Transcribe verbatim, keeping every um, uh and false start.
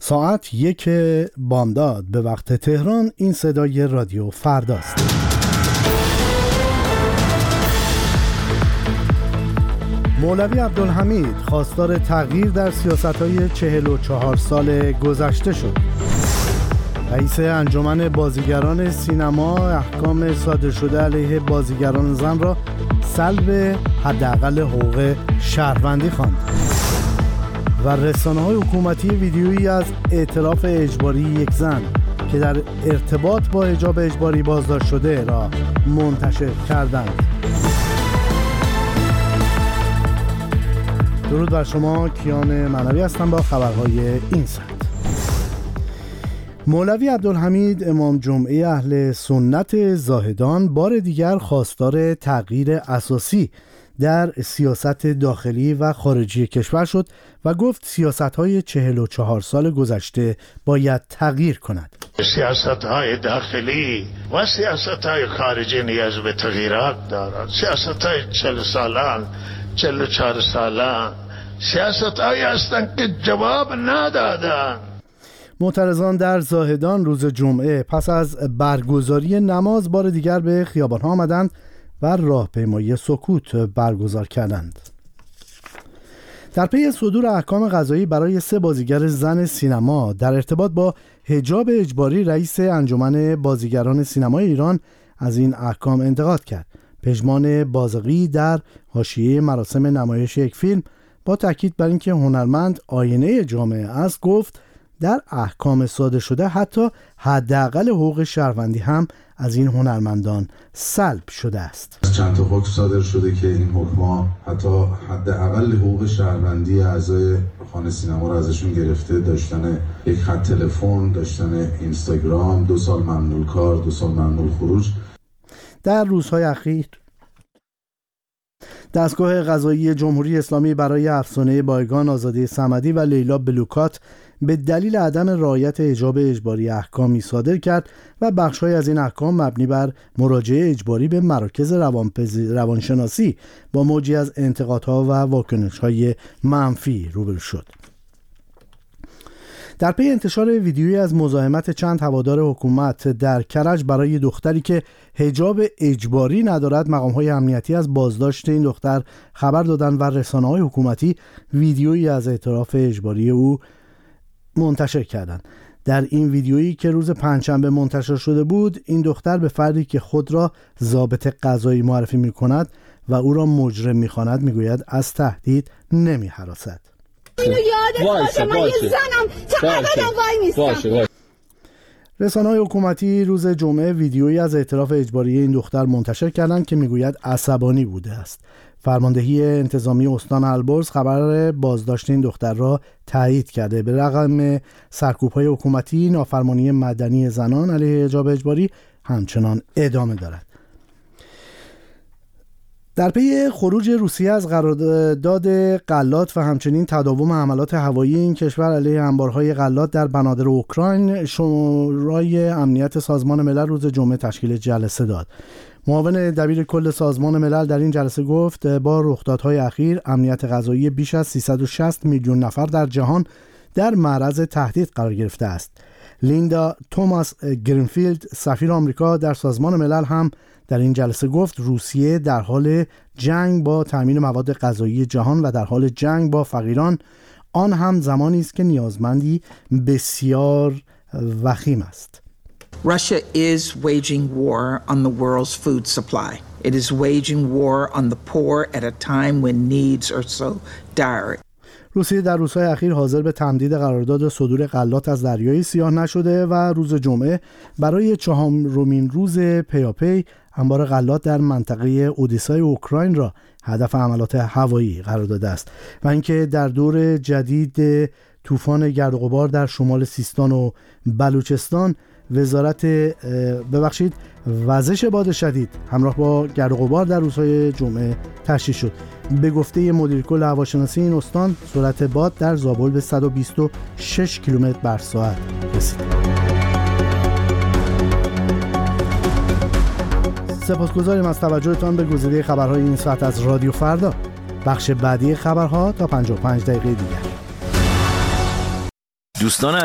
ساعت یک بامداد به وقت تهران. این صدای رادیو فرداست. مولوی عبدالحمید خواستار تغییر در سیاست‌های چهل و چهار سال گذشته شد. رئیس انجمن بازیگران سینما احکام صادر شده علیه بازیگران زن را سلب حداقل حقوق شهروندی خواند. و رسانه‌های حکومتی ویدیویی از اعتراف اجباری یک زن که در ارتباط با حجاب اجباری بازداشت شده را منتشر کردند. درود بر شما، کیان معنوی هستم با خبرهای این ساعت. مولوی عبدالحمید امام جمعه اهل سنت زاهدان بار دیگر خواستار تغییر اساسی در سیاست داخلی و خارجی کشور شد و گفت سیاست‌های چهل و چهار سال گذشته باید تغییر کند. سیاست‌های داخلی و سیاست‌های خارجی نیاز به تغییرات دارند. سیاست‌های چهل سالان، چهل و چهار سالان سیاست‌هایی هستند که جواب ندادند. معترضان در زاهدان روز جمعه پس از برگزاری نماز بار دیگر به خیابان‌ها آمدند و راهپیمایی سکوت برگزار کردند. در پی صدور احکام قضایی برای سه بازیگر زن سینما در ارتباط با حجاب اجباری، رئیس انجمن بازیگران سینمای ایران از این احکام انتقاد کرد. پژمان بازقی در حاشیه مراسم نمایش یک فیلم با تاکید بر اینکه هنرمند آینه جامعه است گفت در احکام صادر شده حتی حداقل حقوق شهروندی هم از این هنرمندان سلب شده است. چند تا حکم صادر شده که این حکم‌ها حتی حداقل حقوق شهروندی اعضای خانه سینما را ازشون گرفته، داشتن یک خط تلفن، داشتن اینستاگرام، دو سال ممنوع کار، دو سال ممنوع خروج. در روزهای اخیر دستگاه قضایی جمهوری اسلامی برای افسانه بایگان آزاده صمدی و لیلا بلوکات به دلیل عدم رعایت حجاب اجباری احکامی صادر کرد و بخش‌های از این احکام مبنی بر مراجعه اجباری به مراکز روانشناسی با موجی از انتقادها و واکنش‌های منفی روبرو شد. در پی انتشار ویدیویی از مزاحمت چند هوادار حکومت در کرج برای دختری که حجاب اجباری ندارد، مقام‌های امنیتی از بازداشت این دختر خبر دادند و رسانه‌های حکومتی ویدیویی از اعتراف اجباری او منتشر کردند. در این ویدیویی که روز پنجشنبه منتشر شده بود، این دختر به فردی که خود را ضابط قضایی معرفی می‌کند و او را مجرم می‌خواند می‌گوید از تهدید نمی‌هراسد. اینو یادت باشه، من یه زنم، چقدر وای میستم. رسانه‌های حکومتی روز جمعه ویدیویی از اعتراف اجباری این دختر منتشر کردند که میگوید عصبانی بوده است. فرماندهی انتظامی استان البرز خبر بازداشت این دختر را تایید کرده. به رغم سرکوب‌های حکومتی، نافرمانی مدنی زنان علیه حجاب اجباری همچنان ادامه دارد. در پی خروج روسیه از قرارداد غلات و همچنین تداوم حملات هوایی این کشور علیه انبارهای غلات در بنادر اوکراین، شورای امنیت سازمان ملل روز جمعه تشکیل جلسه داد. معاون دبیر کل سازمان ملل در این جلسه گفت با رخدادهای اخیر امنیت غذایی بیش از سیصد و شصت میلیون نفر در جهان در معرض تهدید قرار گرفته است. لیندا توماس گرینفیلد، سفیر آمریکا در سازمان ملل، هم در این جلسه گفت روسیه در حال جنگ با تامین مواد غذایی جهان و در حال جنگ با فقیران، آن هم زمانی است که نیازمندی بسیار وخیم است. Russia is waging war on the world's food supply. It is waging war on the poor at a time when needs are so dire. روسیه در روزهای اخیر حاضر به تمدید قرارداد صدور غلات از دریای سیاه نشده و روز جمعه برای چهارمین روز پیاپی انبار غلات در منطقه اودیسای اوکراین را هدف حملات هوایی قرار داده است و اینکه در دور جدید طوفان گرد و غبار در شمال سیستان و بلوچستان وزارت ببخشید وزش باد شدید همراه با گرد و غبار در روزهای جمعه تشدید شد. به گفته مدیر کل هواشناسی این استان، سرعت باد در زابل به صد و بیست و شش کیلومتر بر ساعت رسید. سپاسگزاریم از توجهتان به گزیده خبرهای این ساعت از رادیو فردا. بخش بعدی خبرها تا پنجاه و پنج دقیقه دیگر. دوستان